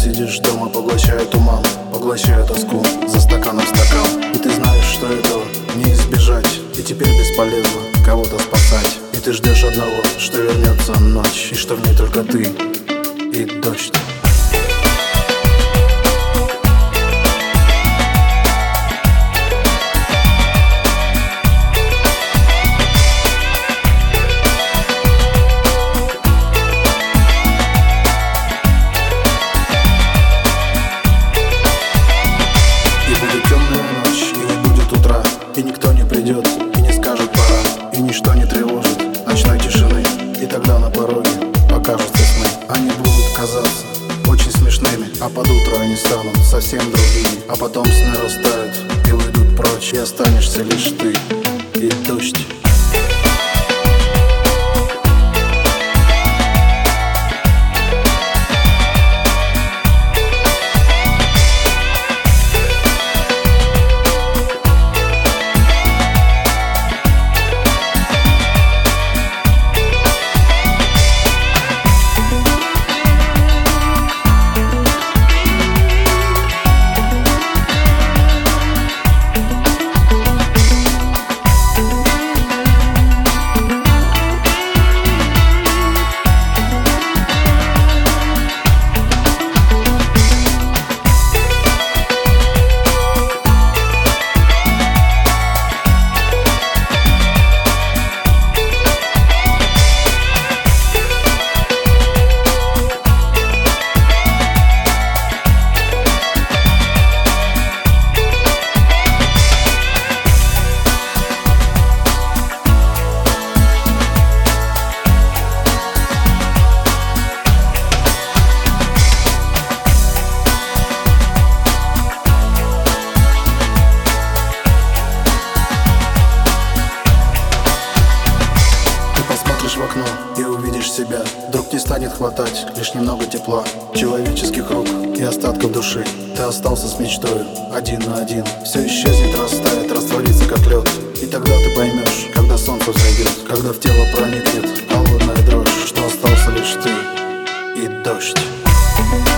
сидишь дома, поглощая туман, поглощая тоску за стаканом стакан. И ты знаешь, что этого не избежать, и теперь бесполезно кого-то спасать. И ты ждешь одного, что вернется ночь, и что в ней только ты и дождь. И никто не придет, и не скажет пора, и ничто не тревожит ночной тишины. И тогда на пороге покажутся сны. Они будут казаться очень смешными, а под утро они станут совсем другими. А потом сны растают и уйдут прочь, и останешься лишь ты и дождь. В окно и увидишь себя. Вдруг не станет хватать лишь немного тепла, человеческих рук и остатков души. Ты остался с мечтой один на один. Все исчезнет, растает, растворится как лед. И тогда ты поймешь, когда солнце взойдет, когда в тело проникнет холодная дрожь, что остался лишь ты и дождь.